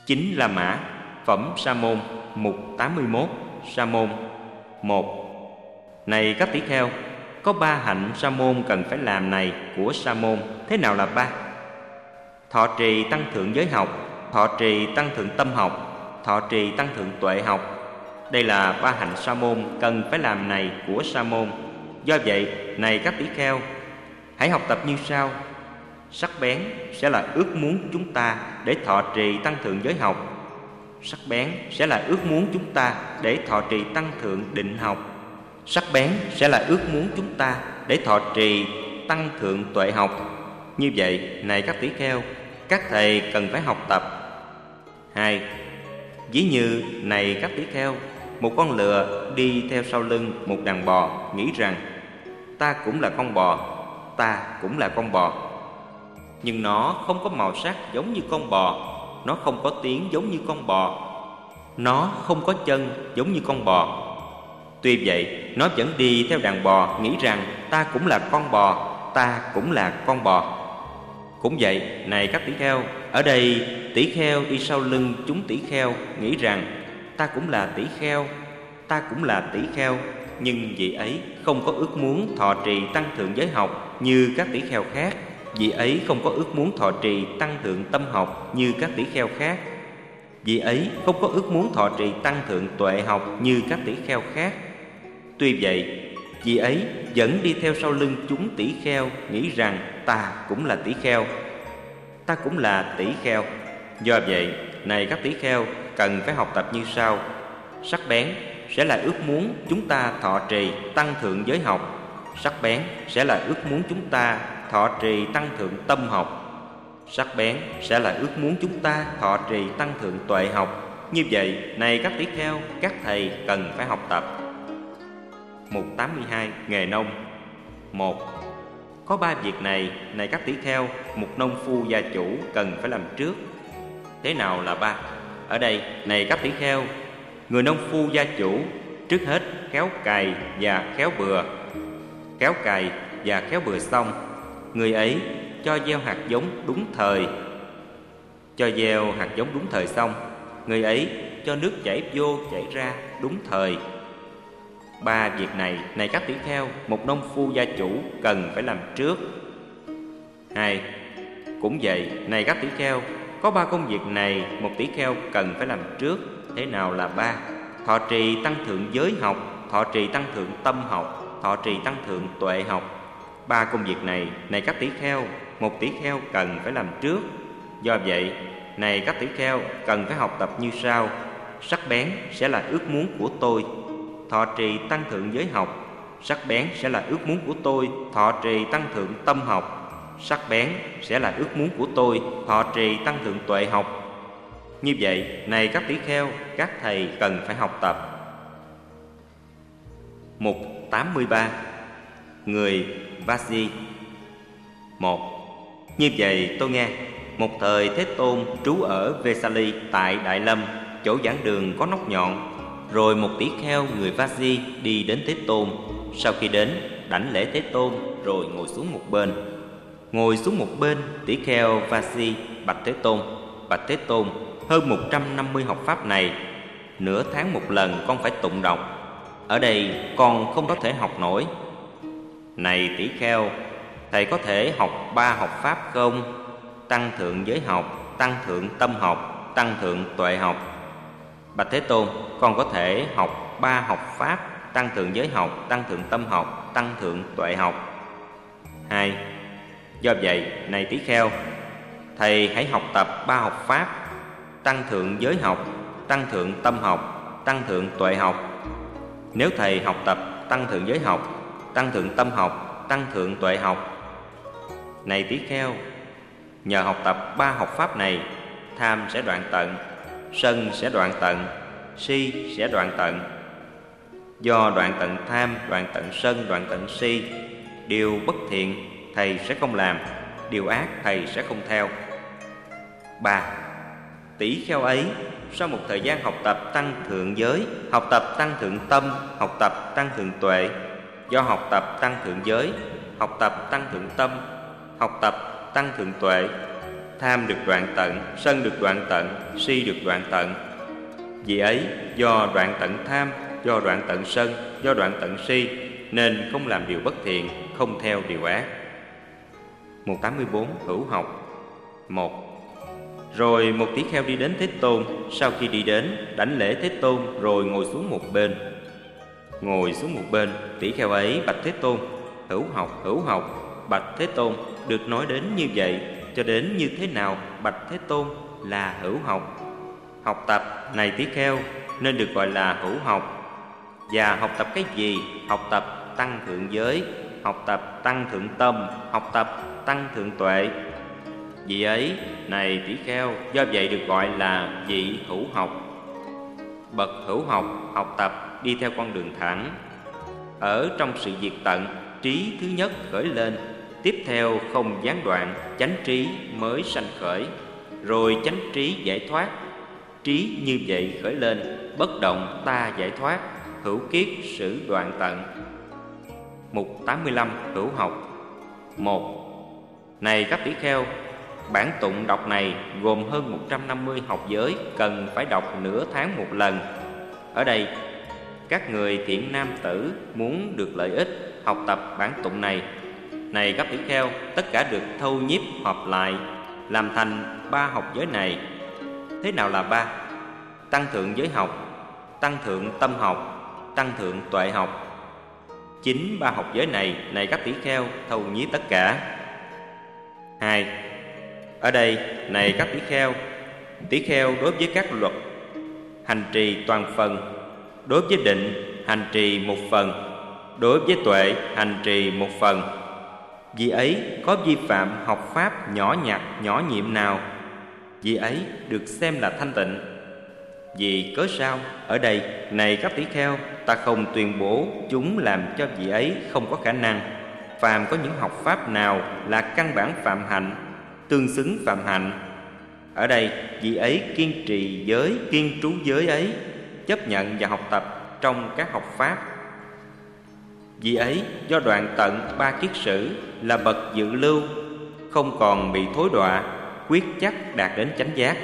Chính La Mã, Phẩm Sa môn, mục 81, Sa môn. 1. Này các tỷ kheo, có 3 hạnh sa môn cần phải làm này của sa môn. Thế nào là 3? Thọ trì tăng thượng giới học, thọ trì tăng thượng tâm học, thọ trì tăng thượng tuệ học. Đây là 3 hạnh sa môn cần phải làm này của sa môn. Do vậy, này các tỷ kheo, hãy học tập như sau. Sắc bén sẽ là ước muốn chúng ta để thọ trì tăng thượng giới học. Sắc bén sẽ là ước muốn chúng ta để thọ trì tăng thượng định học. Sắc bén sẽ là ước muốn chúng ta để thọ trì tăng thượng tuệ học. Như vậy, này các tỷ kheo, các thầy cần phải học tập. 2. Ví như, này các tỷ kheo, một con lừa đi theo sau lưng một đàn bò, nghĩ rằng ta cũng là con bò, ta cũng là con bò. Nhưng nó không có màu sắc giống như con bò, nó không có tiếng giống như con bò, nó không có chân giống như con bò. Tuy vậy, nó vẫn đi theo đàn bò, nghĩ rằng ta cũng là con bò, ta cũng là con bò. Cũng vậy, này các tỷ kheo, ở đây tỷ kheo đi sau lưng chúng tỷ kheo, nghĩ rằng ta cũng là tỷ kheo, ta cũng là tỷ kheo. Nhưng vị ấy không có ước muốn thọ trì tăng thượng giới học như các tỷ kheo khác. Vị ấy không có ước muốn thọ trì tăng thượng tâm học như các tỷ kheo khác. Vị ấy không có ước muốn thọ trì tăng thượng tuệ học như các tỷ kheo khác. Tuy vậy, vị ấy vẫn đi theo sau lưng chúng tỷ kheo, nghĩ rằng ta cũng là tỷ kheo, ta cũng là tỷ kheo. Do vậy, này các tỷ kheo, cần phải học tập như sau. Sắc bén sẽ là ước muốn chúng ta thọ trì tăng thượng giới học. Sắc bén sẽ là ước muốn chúng ta thọ trì tăng thượng tâm học. Sắc bén sẽ là ước muốn chúng ta thọ trì tăng thượng tuệ học. Như vậy, này các tỷ kheo, các thầy cần phải học tập. Mục 82, nghề nông. 1. Có 3 việc này, này các tỷ kheo, một nông phu gia chủ cần phải làm trước. Thế nào là 3? Ở đây, này các tỷ kheo, người nông phu gia chủ trước hết khéo cày và khéo bừa. Khéo cày và khéo bừa xong, người ấy cho gieo hạt giống đúng thời. Cho gieo hạt giống đúng thời xong, người ấy cho nước chảy vô chảy ra đúng thời. 3 việc này, này các tỷ kheo, một nông phu gia chủ cần phải làm trước. 2. Cũng vậy, này các tỷ kheo, có 3 công việc này một tỷ kheo cần phải làm trước. Thế nào là 3? Thọ trì tăng thượng giới học, thọ trì tăng thượng tâm học, thọ trì tăng thượng tuệ học. 3 công việc này, này các tỷ kheo, một tỷ kheo cần phải làm trước. Do vậy, này các tỷ kheo, cần phải học tập như sau. Sắc bén sẽ là ước muốn của tôi, thọ trì tăng thượng giới học. Sắc bén sẽ là ước muốn của tôi, thọ trì tăng thượng tâm học. Sắc bén sẽ là ước muốn của tôi, thọ trì tăng thượng tuệ học. Như vậy, này các tỷ kheo, các thầy cần phải học tập. Mục 83, người Vasi. 1. Như vậy tôi nghe, một thời Thế Tôn trú ở Vesali tại Đại Lâm, chỗ giảng đường có nóc nhọn. Rồi một tỷ kheo người Vasi đi đến Thế Tôn. Sau khi đến, đảnh lễ Thế Tôn rồi ngồi xuống một bên. Ngồi xuống một bên, tỷ kheo Vasi bạch Thế Tôn: Bạch Thế Tôn, hơn 150 học pháp này, nửa tháng một lần con phải tụng đọc. Ở đây con không có thể học nổi. Này tỷ kheo, thầy có thể học 3 học pháp không? Tăng thượng giới học, tăng thượng tâm học, tăng thượng tuệ học. Bạch Thế Tôn, con có thể học 3 học pháp: tăng thượng giới học, tăng thượng tâm học, tăng thượng tuệ học. 2. Do vậy, này tỷ kheo, thầy hãy học tập 3 học pháp: tăng thượng giới học, tăng thượng tâm học, tăng thượng tuệ học. Nếu thầy học tập tăng thượng giới học, tăng thượng tâm học, tăng thượng tuệ học, này tỷ kheo, nhờ học tập 3 học pháp này, tham sẽ đoạn tận, sân sẽ đoạn tận, si sẽ đoạn tận. Do đoạn tận tham, đoạn tận sân, đoạn tận si, điều bất thiện thầy sẽ không làm, điều ác thầy sẽ không theo. 3. Tỷ kheo ấy sau một thời gian học tập tăng thượng giới, học tập tăng thượng tâm, học tập tăng thượng tuệ, do học tập tăng thượng giới, học tập tăng thượng tâm, học tập tăng thượng tuệ, tham được đoạn tận, sân được đoạn tận, si được đoạn tận. Vì ấy, do đoạn tận tham, do đoạn tận sân, do đoạn tận si, nên không làm điều bất thiện, không theo điều ác. 184. Hữu học. 1. Rồi một tỷ kheo đi đến Thế Tôn. Sau khi đi đến, đảnh lễ Thế Tôn rồi ngồi xuống một bên. Ngồi xuống một bên, tỷ kheo ấy bạch Thế Tôn: hữu học. Bạch Thế Tôn, được nói đến như vậy, cho đến như thế nào bạch Thế Tôn là hữu học? Học tập này tỷ kheo nên được gọi là hữu học. Và học tập cái gì? Học tập tăng thượng giới, học tập tăng thượng tâm, học tập tăng thượng tuệ. Vị ấy này tỷ kheo do vậy được gọi là vị hữu học. Bậc hữu học học tập đi theo con đường thẳng. Ở trong sự diệt tận, trí thứ nhất khởi lên, tiếp theo không gián đoạn, chánh trí mới sanh khởi, rồi chánh trí giải thoát. Trí như vậy khởi lên, bất động ta giải thoát, hữu kiết sử đoạn tận. Mục 85. Hữu học. 1. Này các tỷ kheo, bản tụng đọc này gồm hơn 150 học giới, cần phải đọc nửa tháng một lần. Ở đây, các người thiện nam tử muốn được lợi ích học tập bản tụng này. Này các tỷ kheo, tất cả được thâu nhiếp hợp lại, làm thành 3 học giới này. Thế nào là 3? Tăng thượng giới học, tăng thượng tâm học, tăng thượng tuệ học. Chính 3 học giới này, này các tỷ kheo, thâu nhiếp tất cả. 2. Ở đây, này các tỷ kheo đối với các luật hành trì toàn phần, đối với định hành trì một phần, đối với tuệ hành trì một phần. Vì ấy có vi phạm học pháp nhỏ nhặt nhỏ nhiệm nào, vì ấy được xem là thanh tịnh. Vì cớ sao? Ở đây, này các tỷ kheo, ta không tuyên bố chúng làm cho vị ấy không có khả năng. Phàm có những học pháp nào là căn bản phạm hạnh, tương xứng phạm hạnh. Ở đây, vị ấy kiên trì giới, kiên trú giới ấy, chấp nhận và học tập trong các học pháp. Vị ấy do đoạn tận 3 kiết sử, là bậc dự lưu, không còn bị thối đọa, quyết chắc đạt đến chánh giác.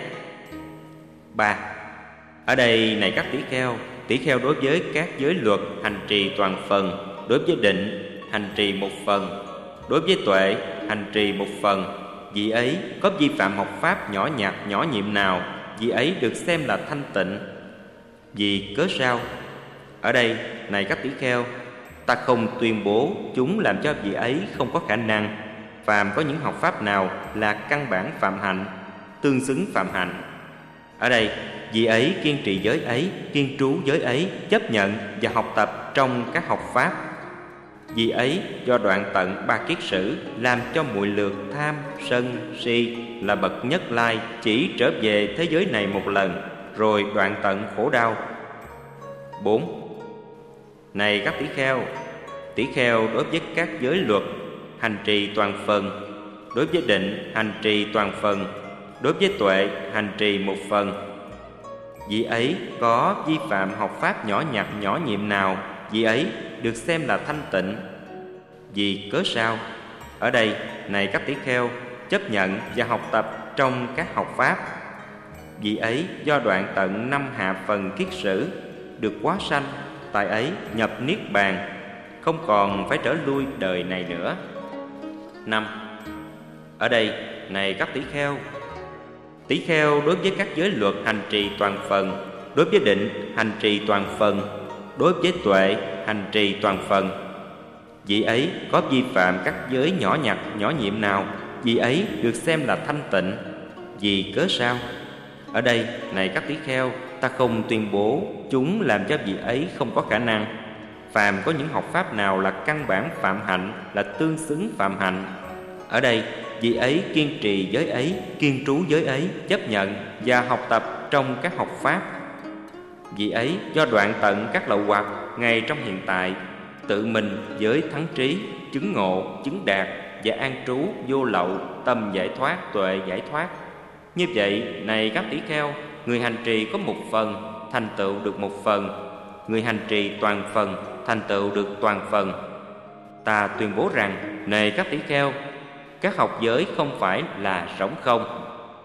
3. Ở đây, này các tỷ kheo đối với các giới luật hành trì toàn phần, đối với định hành trì một phần, đối với tuệ hành trì một phần. Vị ấy có vi phạm học pháp nhỏ nhặt nhỏ nhiệm nào, vị ấy được xem là thanh tịnh. Vì cớ sao? Ở đây, này các tỷ kheo, ta không tuyên bố chúng làm cho vị ấy không có khả năng. Phàm có những học pháp nào là căn bản phạm hạnh, tương xứng phạm hạnh. Ở đây, vị ấy kiên trì giới ấy, kiên trú giới ấy, chấp nhận và học tập trong các học pháp. Vì ấy do đoạn tận 3 kiết sử, làm cho muội lược tham, sân, si, là bậc nhất lai, chỉ trở về thế giới này một lần, rồi đoạn tận khổ đau. 4. Này các tỷ kheo đối với các giới luật hành trì toàn phần, đối với định hành trì toàn phần, đối với tuệ hành trì một phần. Vị ấy có vi phạm học pháp nhỏ nhặt nhỏ nhiệm nào, vị ấy được xem là thanh tịnh. Vì cớ sao? Ở đây, này các tỷ kheo, chấp nhận và học tập trong các học pháp. Vị ấy do đoạn tận 5 hạ phần kiết sử, được quá sanh, tại ấy nhập niết bàn, không còn phải trở lui đời này nữa. 5. Ở đây, này các tỷ kheo đối với các giới luật hành trì toàn phần, đối với định hành trì toàn phần, đối với tuệ hành trì toàn phần. Vị ấy có vi phạm các giới nhỏ nhặt nhỏ nhiệm nào, vị ấy được xem là thanh tịnh. Vì cớ sao? Ở đây, này các tỷ kheo, ta không tuyên bố chúng làm cho vị ấy không có khả năng. Phàm có những học pháp nào là căn bản phạm hạnh, là tương xứng phạm hạnh. Ở đây, vị ấy kiên trì giới ấy, kiên trú giới ấy, chấp nhận và học tập trong các học pháp. Vị ấy do đoạn tận các lậu hoặc ngay trong hiện tại, tự mình với thắng trí, chứng ngộ, chứng đạt và an trú vô lậu, tâm giải thoát, tuệ giải thoát. Như vậy, này các tỷ kheo, người hành trì có một phần, thành tựu được một phần. Người hành trì toàn phần, thành tựu được toàn phần. Ta tuyên bố rằng, này các tỷ kheo, các học giới không phải là rỗng không.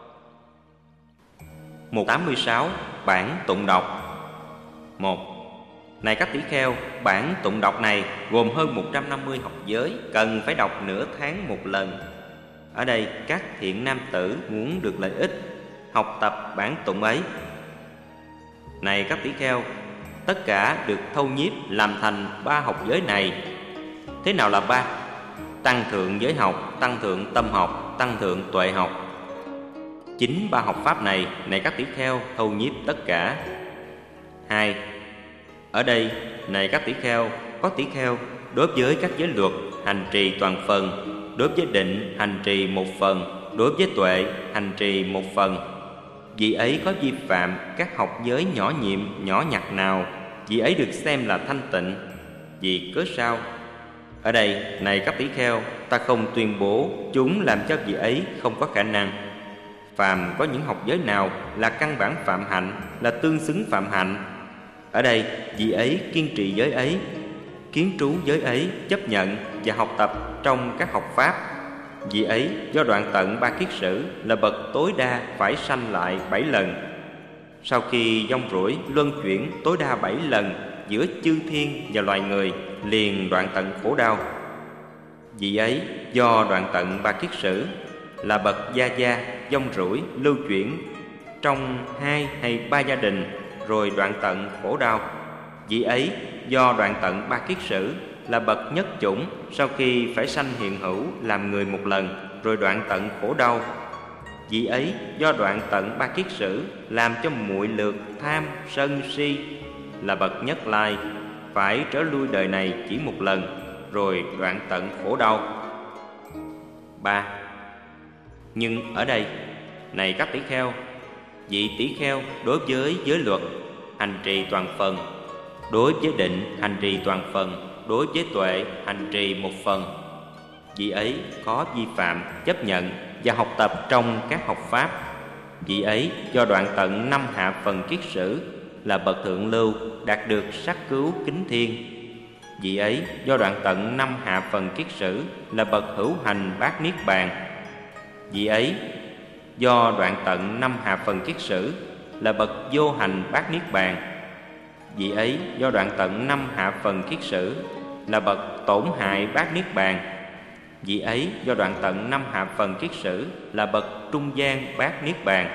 Mục 86. Bản tụng đọc. 1. Này các tỷ kheo, bản tụng đọc này gồm hơn 150 học giới, cần phải đọc nửa tháng một lần. Ở đây các thiện nam tử muốn được lợi ích, học tập bản tụng ấy. Này các tỷ kheo, tất cả được thâu nhiếp làm thành 3 học giới này. Thế nào là 3? Tăng thượng giới học, tăng thượng tâm học, tăng thượng tuệ học. Chính 3 học pháp này, này các tỷ kheo, thâu nhiếp tất cả. 2. Ở đây, này các tỷ kheo, có tỷ kheo đối với các giới luật hành trì toàn phần, đối với định hành trì một phần, đối với tuệ hành trì một phần. Vị ấy có vi phạm các học giới nhỏ nhiệm, nhỏ nhặt nào, vị ấy được xem là thanh tịnh. Vì cớ sao? Ở đây, này các tỷ kheo, ta không tuyên bố chúng làm cho vị ấy không có khả năng. Phàm có những học giới nào là căn bản phạm hạnh, là tương xứng phạm hạnh, ở đây vị ấy kiên trì giới ấy, kiến trú giới ấy, chấp nhận và học tập trong các học pháp. Vị ấy do đoạn tận 3 kiết sử là bậc tối đa phải sanh lại 7 lần. Sau khi vong rủi luân chuyển tối đa 7 lần giữa chư thiên và loài người, liền đoạn tận khổ đau. Vị ấy do đoạn tận 3 kiết sử là bậc gia vong rủi lưu chuyển trong 2 hay 3 gia đình, rồi đoạn tận khổ đau. Vị ấy do đoạn tận 3 kiết sử là bậc nhất chủng, sau khi phải sanh hiện hữu làm người một lần, rồi đoạn tận khổ đau. Vị ấy do đoạn tận 3 kiết sử làm cho muội lược tham sân si, là bậc nhất lai, phải trở lui đời này chỉ một lần, rồi đoạn tận khổ đau. 3. Nhưng ở đây, này các tỷ kheo, vị tỷ kheo đối với giới luật hành trì toàn phần, đối với định hành trì toàn phần, đối với tuệ hành trì một phần, vị ấy có vi phạm, chấp nhận và học tập trong các học pháp. Vị ấy do đoạn tận 5 hạ phần kiết sử là bậc thượng lưu, đạt được sắc cứu kính thiên. Vị ấy do đoạn tận 5 hạ phần kiết sử là bậc hữu hành bát niết bàn. Vị ấy do đoạn tận 5 hạ phần kiết sử là bậc vô hành bát niết bàn. Vị ấy do đoạn tận 5 hạ phần kiết sử là bậc tổn hại bát niết bàn. Vị ấy do đoạn tận 5 hạ phần kiết sử là bậc trung gian bát niết bàn.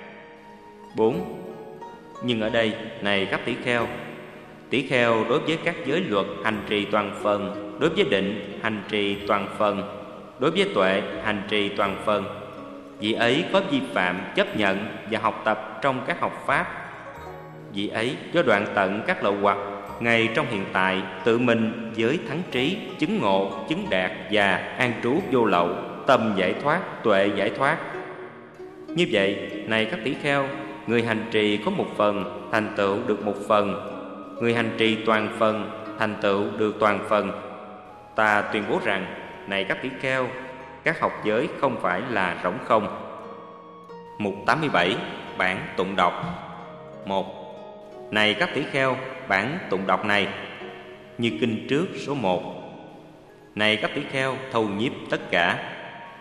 4. Nhưng ở đây, này các tỷ kheo đối với các giới luật hành trì toàn phần, đối với định hành trì toàn phần, đối với tuệ hành trì toàn phần, vị ấy có vi phạm, chấp nhận và học tập trong các học pháp. Vị ấy do đoạn tận các lậu hoặc, ngay trong hiện tại tự mình với thắng trí, chứng ngộ, chứng đạt và an trú vô lậu, tâm giải thoát, tuệ giải thoát. Như vậy, này các tỷ kheo, người hành trì có một phần, thành tựu được một phần. Người hành trì toàn phần, thành tựu được toàn phần. Ta tuyên bố rằng, này các tỷ kheo, các học giới không phải là rỗng không. Mục 87. Bản tụng đọc. 1. Này các tỷ kheo, bản tụng đọc này như kinh trước số 1. Này các tỷ kheo, thâu nhiếp tất cả.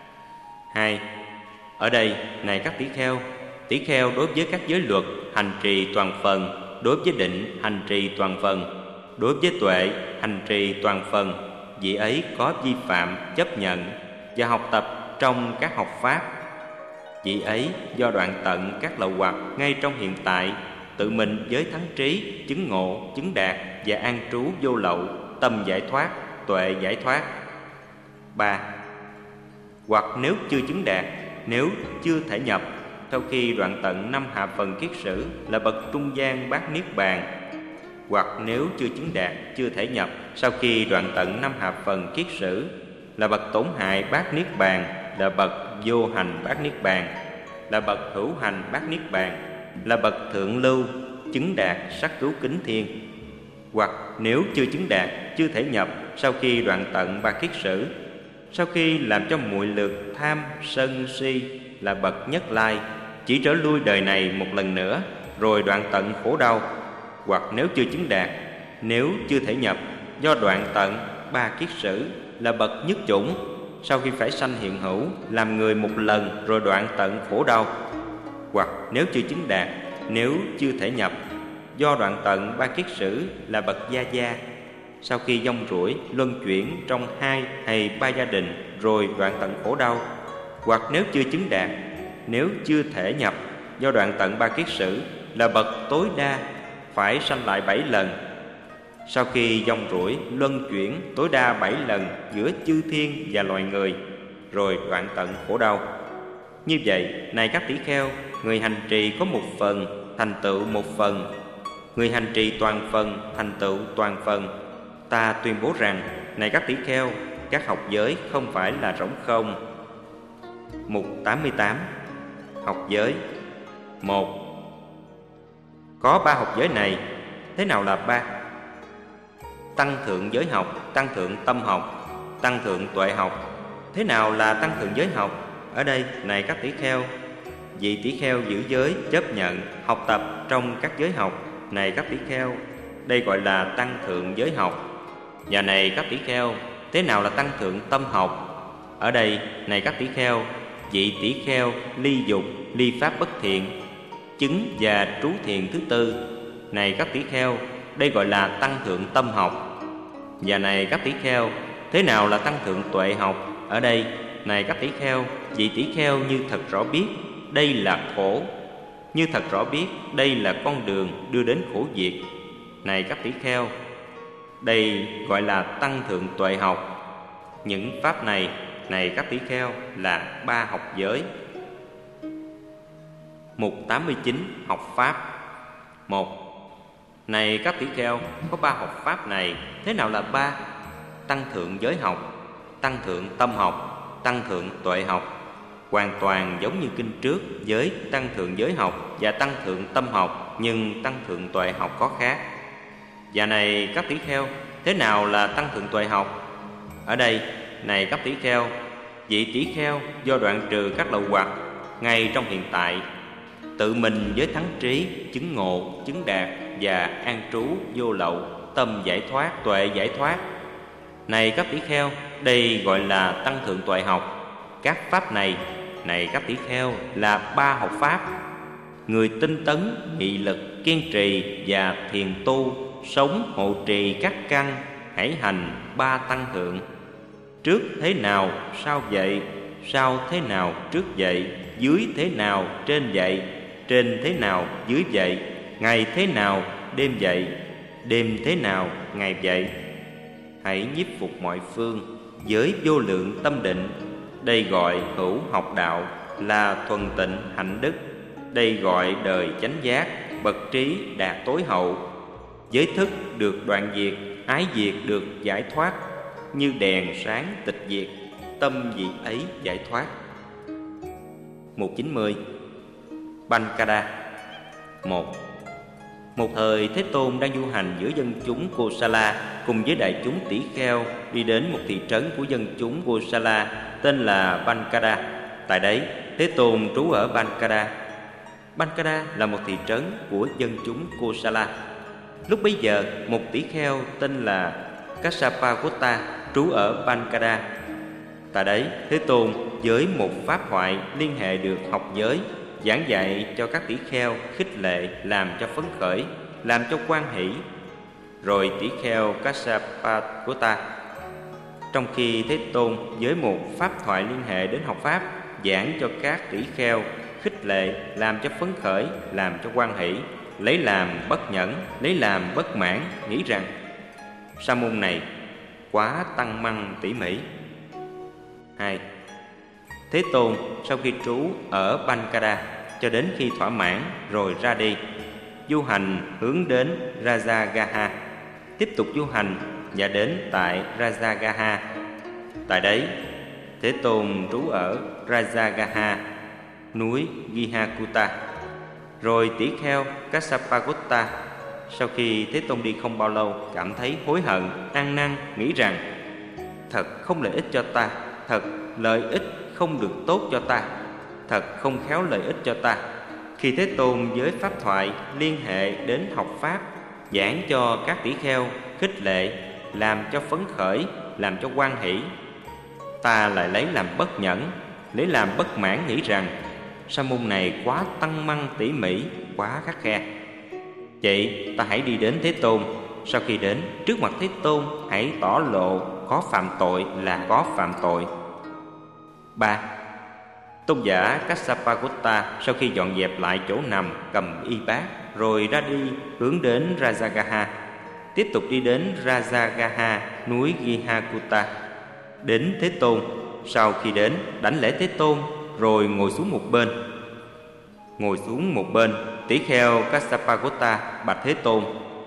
2. Ở đây, này các tỷ kheo đối với các giới luật hành trì toàn phần, đối với định hành trì toàn phần, đối với tuệ hành trì toàn phần, vị ấy có vi phạm, chấp nhận và học tập trong các học pháp. Vị ấy do đoạn tận các lậu hoặc ngay trong hiện tại, tự mình với thắng trí, chứng ngộ, chứng đạt và an trú vô lậu, tâm giải thoát, tuệ giải thoát. 3. Hoặc nếu chưa chứng đạt, nếu chưa thể nhập, sau khi đoạn tận 5 hạ phần kiết sử là bậc trung gian bát niết bàn. Hoặc nếu chưa chứng đạt, chưa thể nhập, sau khi đoạn tận 5 hạ phần kiết sử là bậc tổn hại bát niết bàn, là bậc vô hành bát niết bàn, là bậc hữu hành bát niết bàn, là bậc thượng lưu, chứng đạt sắc cứu kính thiên. Hoặc nếu chưa chứng đạt, chưa thể nhập, sau khi đoạn tận 3 kiết sử, sau khi làm cho muội lược tham sân si, là bậc nhất lai, chỉ trở lui đời này một lần nữa, rồi đoạn tận khổ đau. Hoặc nếu chưa chứng đạt, nếu chưa thể nhập, do đoạn tận 3 kiết sử là bậc nhất chủng, sau khi phải sanh hiện hữu, làm người một lần rồi đoạn tận khổ đau. Hoặc nếu chưa chứng đạt, nếu chưa thể nhập, do đoạn tận ba kiết sử là bậc gia gia, sau khi vong ruổi luân chuyển trong 2 hay 3 gia đình rồi đoạn tận khổ đau. Hoặc nếu chưa chứng đạt, nếu chưa thể nhập, do đoạn tận ba kiết sử là bậc tối đa, phải sanh lại 7 lần, sau khi vong ruổi luân chuyển tối đa 7 lần giữa chư thiên và loài người rồi đoạn tận khổ đau. Như vậy, này các tỷ kheo, người hành trì có một phần, thành tựu một phần. Người hành trì toàn phần, thành tựu toàn phần. Ta tuyên bố rằng, này các tỷ kheo, các học giới không phải là rỗng không. Mục 88. Học giới. 1. Có 3 học giới này. Thế nào là 3? Tăng thượng giới học, tăng thượng tâm học, tăng thượng tuệ học. Thế nào là tăng thượng giới học? Ở đây, này các tỷ kheo, vị tỷ kheo giữ giới chấp nhận học tập trong các giới học. Này các tỷ kheo, đây gọi là tăng thượng giới học. Và này các tỷ kheo, thế nào là tăng thượng tâm học? Ở đây, này các tỷ kheo, vị tỷ kheo ly dục, ly pháp bất thiện, chứng và trú thiền thứ tư. Này các tỷ kheo, đây gọi là tăng thượng tâm học. Và này các tỷ kheo, thế nào là tăng thượng tuệ học? Ở đây, này các tỷ kheo, vị tỷ kheo như thật rõ biết đây là khổ, như thật rõ biết đây là con đường đưa đến khổ diệt. Này các tỷ kheo, đây gọi là tăng thượng tuệ học. Những pháp này, này các tỷ kheo, là 3 học giới. Mục 89. Học pháp. 1. Này các tỷ kheo, có 3 học pháp này. Thế nào là 3? Tăng thượng giới học, tăng thượng tâm học, tăng thượng tuệ học. Hoàn toàn giống như kinh trước với tăng thượng giới học và tăng thượng tâm học, nhưng tăng thượng tuệ học có khác. Và này các tỷ kheo, thế nào là tăng thượng tuệ học? Ở đây, này các tỷ kheo, vị tỷ kheo do đoạn trừ các lậu hoặc ngay trong hiện tại, tự mình với thắng trí, chứng ngộ, chứng đạt và an trú vô lậu, tâm giải thoát, tuệ giải thoát. Này các tỷ kheo, đây gọi là tăng thượng tuệ học. Các pháp này, này các tỷ kheo, là 3 học pháp. Người tinh tấn, nghị lực, kiên trì và thiền tu, sống hộ trì các căn, hãy hành 3 tăng thượng. Trước thế nào, sau vậy, sau thế nào, trước vậy, dưới thế nào, trên vậy, trên thế nào, dưới vậy, ngày thế nào, đêm vậy, đêm thế nào, ngày vậy. Hãy nhiếp phục mọi phương với vô lượng tâm định. Đây gọi hữu học đạo, là thuần tịnh hạnh đức. Đây gọi đời chánh giác, bậc trí đạt tối hậu. Giới thức được đoạn diệt, ái diệt được giải thoát. Như đèn sáng tịch diệt, tâm vị ấy giải thoát. Mục 90. Bankada. 1. Một thời Thế Tôn đang du hành giữa dân chúng Kosala cùng với đại chúng tỷ kheo, đi đến một thị trấn của dân chúng Kosala tên là Bankada. Tại đấy, Thế Tôn trú ở Bankada. Bankada là một thị trấn của dân chúng Kosala. Lúc bấy giờ, một tỷ kheo tên là Kassapa trú ở Bankada. Tại đấy, Thế Tôn với một pháp thoại liên hệ được học giới, giảng dạy cho các tỷ kheo, khích lệ, làm cho phấn khởi, làm cho hoan hỷ. Rồi tỷ kheo Kassapa trong khi Thế Tôn với một pháp thoại liên hệ đến học pháp, giảng cho các tỷ kheo, khích lệ, làm cho phấn khởi, làm cho hoan hỷ, lấy làm bất nhẫn, lấy làm bất mãn, nghĩ rằng sa môn này quá tăng măng tỉ mỉ. 2. Thế Tôn sau khi trú ở Bankada cho đến khi thỏa mãn rồi ra đi, du hành hướng đến Rajagaha, tiếp tục du hành và đến tại Rajagaha. Tại đấy, Thế Tôn trú ở Rajagaha, núi Gihakuta. Rồi tỷ kheo Kassapa sau khi Thế Tôn đi không bao lâu, cảm thấy hối hận, ăn năn, nghĩ rằng thật không lợi ích cho ta, thật lợi ích không được tốt cho ta, thật không khéo lợi ích cho ta. Khi Thế Tôn với pháp thoại liên hệ đến học pháp, giảng cho các tỷ kheo, khích lệ, làm cho phấn khởi, làm cho hoan hỷ. ta lại lấy làm bất nhẫn, lấy làm bất mãn, nghĩ rằng sa môn này quá tăng măng tỉ mỉ, quá khắt khe. Vậy ta hãy đi đến Thế Tôn. Sau khi đến trước mặt Thế Tôn, hãy tỏ lộ có phạm tội là có phạm tội. 3. Tôn giả Kassapa sau khi dọn dẹp lại chỗ nằm, cầm y bát rồi ra đi hướng đến Rajagaha. Tiếp tục đi đến Rajagaha, núi Gihakuta. Đến Thế Tôn. Sau khi đến, đảnh lễ Thế Tôn rồi ngồi xuống một bên. Ngồi xuống một bên, tỷ kheo Kassapa bạch Thế Tôn: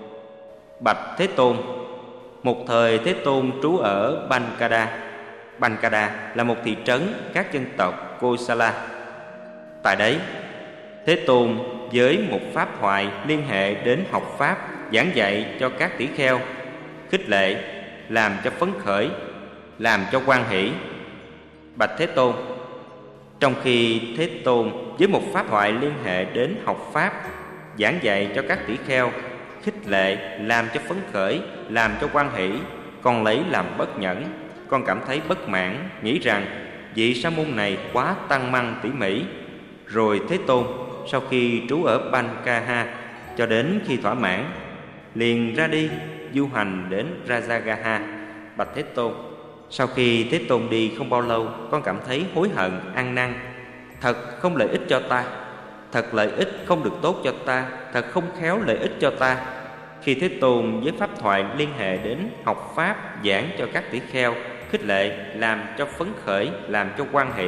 Bạch Thế Tôn, một thời Thế Tôn trú ở Bankada. Bankada là một thị trấn các dân tộc Kosala. Tại đấy, Thế Tôn với một pháp thoại liên hệ đến học pháp, giảng dạy cho các tỷ kheo, khích lệ, làm cho phấn khởi, làm cho hoan hỷ. Bạch Thế Tôn, trong khi Thế Tôn với một pháp thoại liên hệ đến học pháp, giảng dạy cho các tỷ kheo, khích lệ, làm cho phấn khởi, làm cho hoan hỷ, con lấy làm bất nhẫn. Con cảm thấy bất mãn, nghĩ rằng vị sa môn này quá tăng măng tỉ mỉ. Rồi Thế Tôn sau khi trú ở Bankaha cho đến khi thỏa mãn, liền ra đi du hành đến Rajagaha. Bạch Thế Tôn, sau khi Thế Tôn đi không bao lâu, con cảm thấy hối hận, ăn năn. Thật không lợi ích cho ta, thật lợi ích không được tốt cho ta, thật không khéo lợi ích cho ta. Khi Thế Tôn với pháp thoại liên hệ đến học pháp, giảng cho các tỷ kheo, khích lệ, làm cho phấn khởi, làm cho hoan hỷ,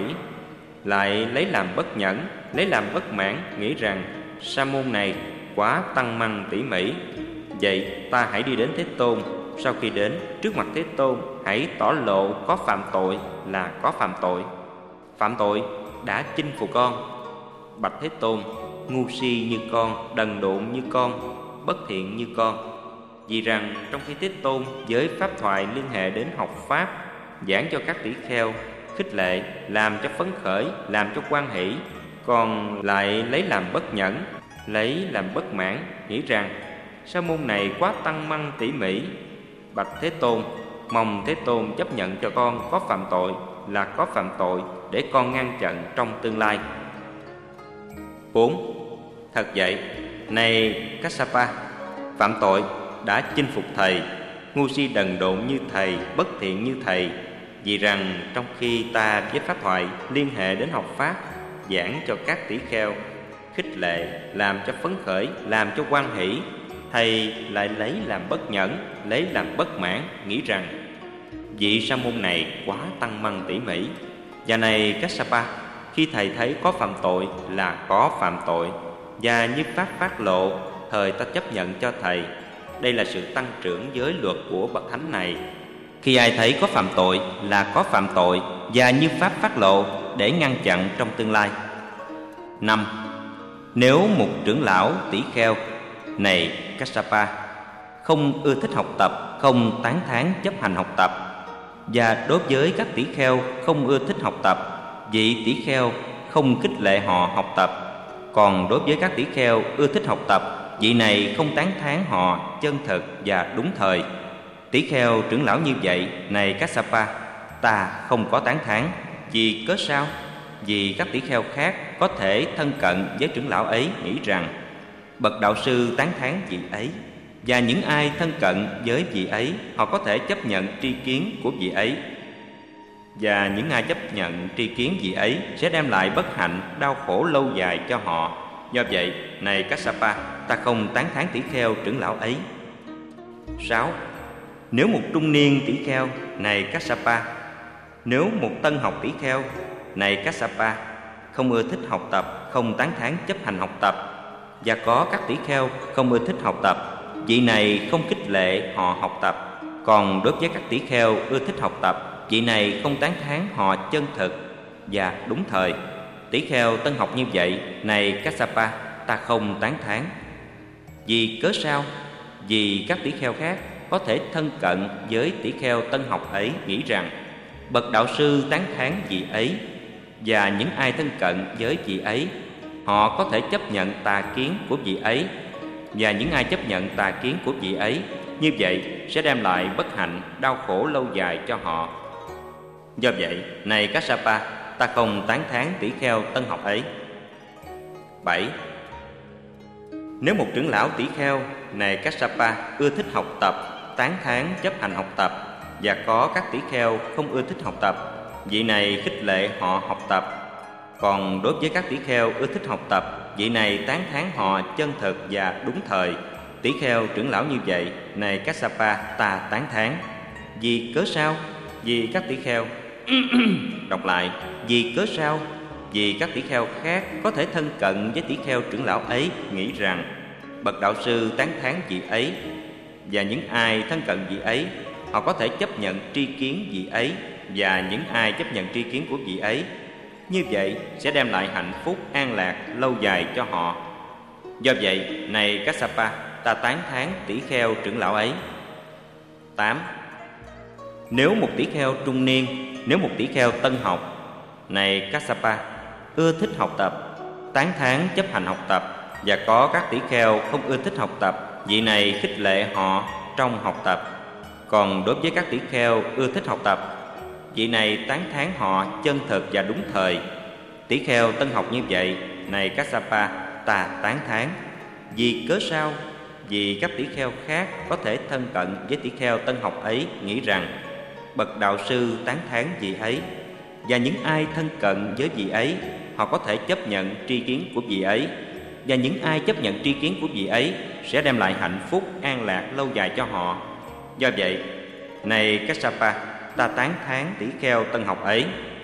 lại lấy làm bất nhẫn, lấy làm bất mãn, nghĩ rằng sa môn này quá tăng măng tỉ mỉ. Vậy ta hãy đi đến Thế Tôn. Sau khi đến trước mặt Thế Tôn, hãy tỏ lộ có phạm tội là có phạm tội. Phạm tội đã chinh phục con. Bạch Thế Tôn, ngu si như con, đần độn như con, bất thiện như con. Vì rằng trong khi Thế Tôn với pháp thoại liên hệ đến học pháp, giảng cho các tỷ kheo, khích lệ, làm cho phấn khởi, làm cho hoan hỷ, còn lại lấy làm bất nhẫn, lấy làm bất mãn, nghĩ rằng sa môn này quá tăng măng tỉ mỉ. Bạch Thế Tôn, mong Thế Tôn chấp nhận cho con có phạm tội là có phạm tội, để con ngăn chặn trong tương lai. 4. Thật vậy, này Kassapa, phạm tội đã chinh phục thầy, ngu si đần độn như thầy, bất thiện như thầy. Vì rằng trong khi ta với pháp thoại liên hệ đến học pháp, giảng cho các tỷ kheo, khích lệ, làm cho phấn khởi, làm cho hoan hỷ, thầy lại lấy làm bất nhẫn, lấy làm bất mãn, nghĩ rằng vị sa môn này quá tăng măng tỉ mỉ. Và này Kassapa, khi thầy thấy có phạm tội là có phạm tội, và như pháp phát lộ, thời ta chấp nhận cho thầy. Đây là sự tăng trưởng giới luật của bậc thánh này. Khi ai thấy có phạm tội là có phạm tội, và như pháp phát lộ, để ngăn chặn trong tương lai. 5. Nếu một trưởng lão tỷ kheo, này Kassapa, không ưa thích học tập, không tán thán chấp hành học tập, và đối với các tỷ kheo không ưa thích học tập, vị tỷ kheo không khích lệ họ học tập, còn đối với các tỷ kheo ưa thích học tập, vị này không tán thán họ chân thực và đúng thời. Tỷ kheo trưởng lão như vậy, này Kassapa, ta không có tán thán. Vì cớ sao? Vì các tỷ kheo khác có thể thân cận với trưởng lão ấy, nghĩ rằng bậc đạo sư tán thán vị ấy, và những ai thân cận với vị ấy, họ có thể chấp nhận tri kiến của vị ấy, và những ai chấp nhận tri kiến vị ấy sẽ đem lại bất hạnh, đau khổ lâu dài cho họ. Do vậy, này Kassapa, ta không tán thán tỷ kheo trưởng lão ấy. 6. Nếu một trung niên tỷ kheo, này Kassapa, nếu một tân học tỷ kheo, này Kassapa, không ưa thích học tập, không tán thán chấp hành học tập, và có các tỷ kheo không ưa thích học tập, vị này không khích lệ họ học tập, còn đối với các tỷ kheo ưa thích học tập, vị này không tán thán họ chân thực và đúng thời. Tỷ kheo tân học như vậy, này Kassapa, ta không tán thán. Vì cớ sao? Vì các tỷ kheo khác có thể thân cận với tỷ kheo tân học ấy, nghĩ rằng bậc đạo sư tán thán vị ấy, và những ai thân cận với vị ấy, họ có thể chấp nhận tà kiến của vị ấy, và những ai chấp nhận tà kiến của vị ấy, như vậy sẽ đem lại bất hạnh, đau khổ lâu dài cho họ. Do vậy, này Kassapa, ta không tán thán tỷ kheo tân học ấy. 7. Nếu một trưởng lão tỷ kheo, này Kassapa, ưa thích học tập, tán thán chấp hành học tập, và có các tỷ kheo không ưa thích học tập, vị này khích lệ họ học tập. Còn đối với các tỷ kheo ưa thích học tập, vị này tán thán họ chân thực và đúng thời. Tỷ kheo trưởng lão như vậy, này Kassapa, ta tán thán. Vì cớ sao? Vì các tỷ kheo đọc lại, vì cớ sao? Vì các tỷ kheo khác có thể thân cận với tỷ kheo trưởng lão ấy, nghĩ rằng bậc đạo sư tán thán vị ấy, và những ai thân cận vị ấy, họ có thể chấp nhận tri kiến vị ấy, và những ai chấp nhận tri kiến của vị ấy, như vậy sẽ đem lại hạnh phúc an lạc lâu dài cho họ. Do vậy, này Kassapa, ta tán thán tỷ kheo trưởng lão ấy. 8. Nếu một tỷ kheo trung niên, nếu một tỷ kheo tân học, này Kassapa, ưa thích học tập, tán thán chấp hành học tập, và có các tỷ kheo không ưa thích học tập, vị này khích lệ họ trong học tập. Còn đối với các tỷ kheo ưa thích học tập, vị này tán thán họ chân thực và đúng thời. Tỷ kheo tân học như vậy, này Kassapa, ta tán thán. Vì cớ sao? Vì các tỷ kheo khác có thể thân cận với tỷ kheo tân học ấy, nghĩ rằng bậc đạo sư tán thán vị ấy, và những ai thân cận với vị ấy, họ có thể chấp nhận tri kiến của vị ấy, và những ai chấp nhận tri kiến của vị ấy sẽ đem lại hạnh phúc an lạc lâu dài cho họ. Do vậy, này Kassapa, ta tán thán tỷ kheo tân học ấy.